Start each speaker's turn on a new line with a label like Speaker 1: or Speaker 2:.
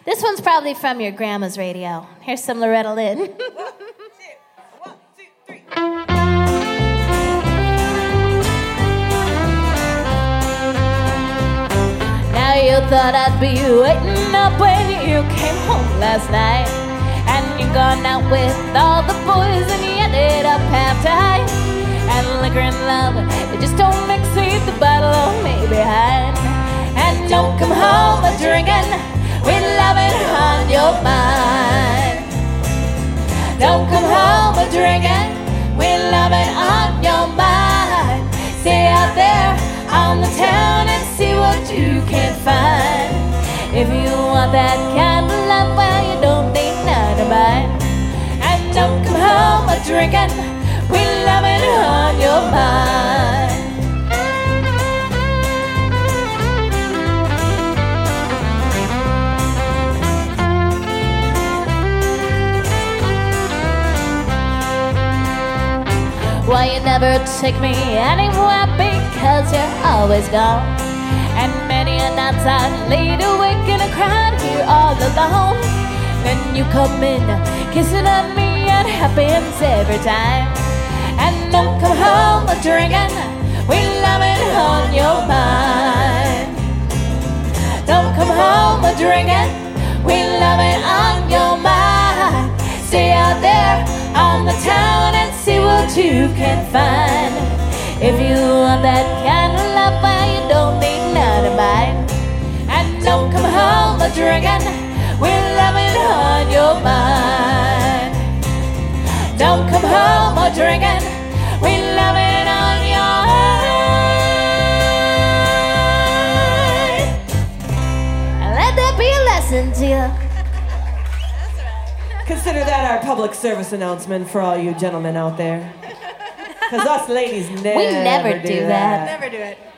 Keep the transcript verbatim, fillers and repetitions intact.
Speaker 1: This one's probably from your grandma's radio. Here's some Loretta Lynn.
Speaker 2: One, two, one, two, three.
Speaker 1: Now you thought I'd be waiting up when you came home last night, and you gone out with all the boys and you ended up half-tied. And liquor and love, they just don't exceed the bottle of me behind. And don't come home a drinking with loving on your mind. Don't come home a drinking with loving on your mind. Stay out there on the town and see what you can find. If you want that kind of love, well, you don't need none of mine. And don't come home a drinking with loving on your mind. Why you never take me anywhere because you're always gone. And many a nights I laid awake in a crowd here all alone. Then you come in, kissing on me and happens every time. And don't come home a drinking with loving on your mind. Don't come home a drinking with loving on your mind. Stay out there on the town and see what you can find. If you want that kind of love, well, you don't need none of mine. And don't come home a drinking with loving on your mind. Don't come home a drinking with loving on your mind. And let that be a lesson to you.
Speaker 2: Consider that our public service announcement for all you gentlemen out there. Because us ladies never,
Speaker 1: We never
Speaker 2: do,
Speaker 1: do
Speaker 2: that.
Speaker 1: that.
Speaker 3: Never do it.